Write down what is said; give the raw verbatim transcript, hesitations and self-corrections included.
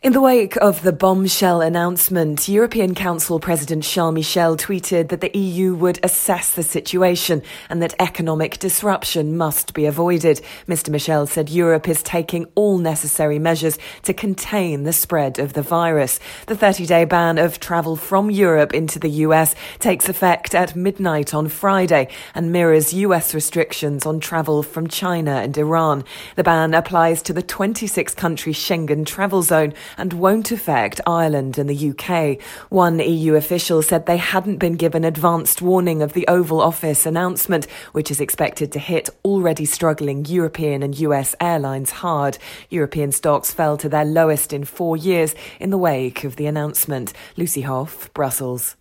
In the wake of the bombshell announcement, European Council President Charles Michel tweeted that the E U would assess the situation and that economic disruption must be avoided. Mister Michel said Europe is taking all necessary measures to contain the spread of the virus. The thirty-day ban of travel from Europe into the U S takes effect at midnight on Friday and mirrors U S restrictions on travel from China and Iran. The ban applies to the twenty-six country Schengen travel zone and won't affect Ireland and the U K. One E U official said they hadn't been given advanced warning of the Oval Office announcement, which is expected to hit already struggling European and U S airlines hard. European stocks fell to their lowest in four years in the wake of the announcement. Lucy Hoff, Brussels.